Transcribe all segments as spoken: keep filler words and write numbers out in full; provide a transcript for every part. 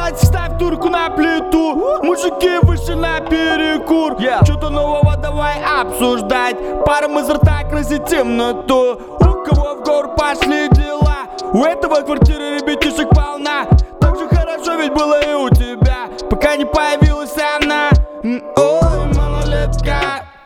Братик, ставь турку на плиту, мужики вышли на перекур. yeah. Что-то нового давай обсуждать, паром изо рта красит темноту. У кого в гору пошли дела, у этого квартиры ребятишек полна. Так же хорошо ведь было и у тебя, пока не появилась она. Ой, малолетка,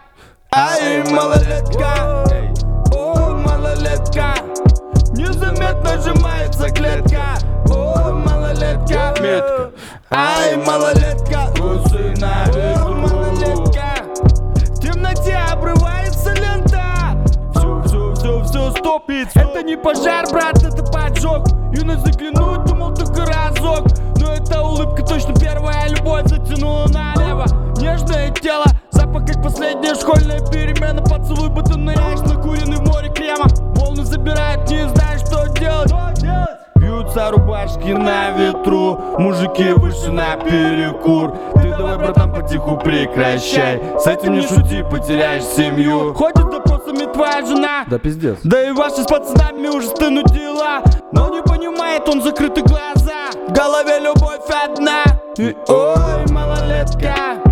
ай, малолетка, ой, малолетка, незаметно сжимается клетка. Ой, малолетка, метка, ай, малолетка, усы на ветру. Малолетка, в темноте обрывается лента. Все, все, все, все, стоп, это не пожар, брат, это поджог. Юность заглянуть, думал только разок, но эта улыбка точно первая любовь затянула налево. Нежное тело, запах как последняя школьная перемена. Поцелуй, будто ныряешь накуренный в море крема. Волны забирают, не знаешь, что делать. Бьются рубашки на ветру, мужики вышли на перекур. Ты давай, братан, потиху прекращай, с этим не шути, потеряешь семью. Ходит допросами твоя жена, да пиздец. Да и ваши с пацанами уже стынут дела. Но не понимает он закрыты глаза, в голове любовь одна. И ой, малолетка,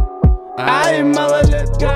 ай, малолетка,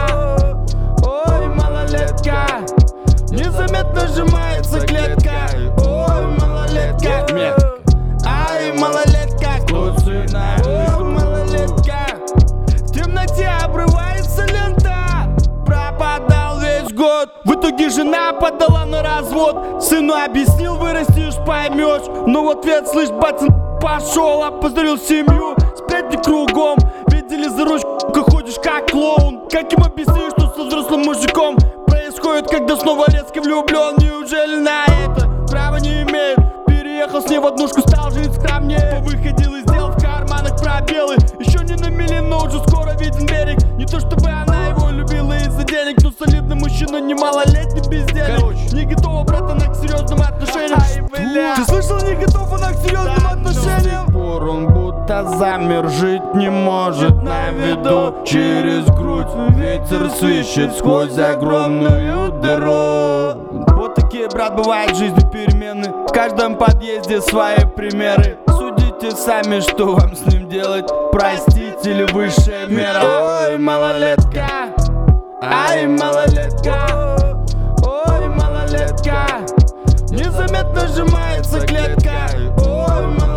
ой, малолетка, незаметно сжимается клетка. Ой, малолетка, метка, ай, малолетка, кусы на ветру. Малолетка, в темноте обрывается лента. Пропадал весь год, в итоге жена подала на развод. Сыну объяснил, вырастешь, поймешь. Но в ответ, слышь, бацан, пошел, опозорил семью. Сплетни кругом, видели за ручку, ходишь как клоун. Как им объяснишь, что со взрослым мужиком происходит, когда снова резко влюблен? Неужели на это право не имеет? Переехал с ней в однушку, стал жить скромнее. Выходил из дел, в карманах пробелы. Еще не на мели, но уже скоро виден берег. Не то чтобы она его любила из-за денег, но солидный мужчина, не малолетний бездельник. Не готова, брат, она к серьезным отношениям. Ай, ты слышал, не готов она к серьезным отношениям? До сих пор он будто замер, жить не может на виду. Через грудь ветер свищет сквозь огромную дыру. Вот такие, брат, бывают в жизни перемены. В каждом подъезде свои примеры. Судите сами, что вам с ним делать. Простите ли высшая мера. Ой, малолетка, ай, малолетка, ой, малолетка, незаметно сжимается клетка. Ой, малолетка.